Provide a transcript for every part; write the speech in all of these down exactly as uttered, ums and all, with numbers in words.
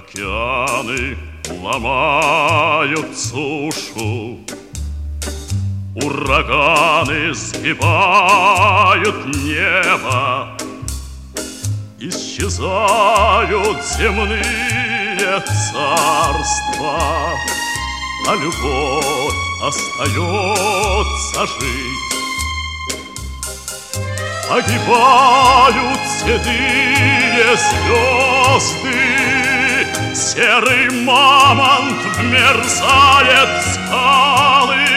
Океаны ломают сушу, ураганы сгибают небо, исчезают земные царства, а любовь остается жить. Погибают седые звезды, серый мамонт вмерзает в скалы,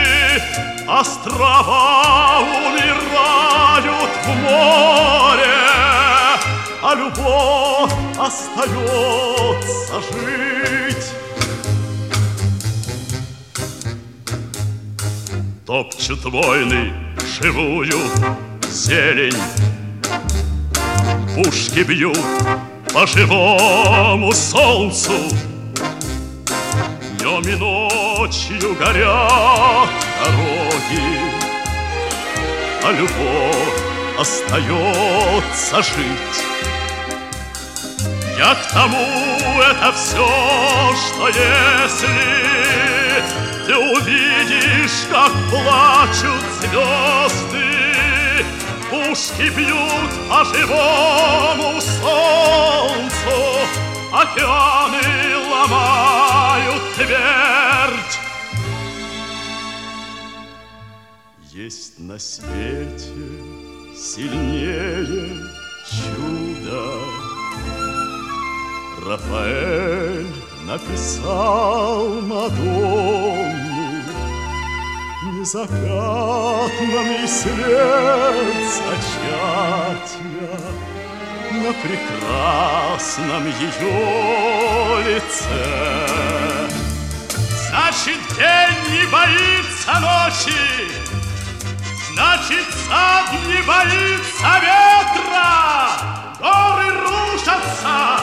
острова умирают в море, а любовь остается жить. Топчут войны живую зелень, пушки бьют по живому солнцу, днем и ночью горят дороги, а любовь остается жить. Я к тому это все, что если ты увидишь, как плачут звезды, пушки бьют по живому солнцу, океаны ломают твердь. Есть на свете сильнее чуда. Рафаэль написал Мадонну, незакатный след зачатия на прекрасном ее лице. Значит, день не боится ночи, значит, сад не боится ветра, горы рушатся,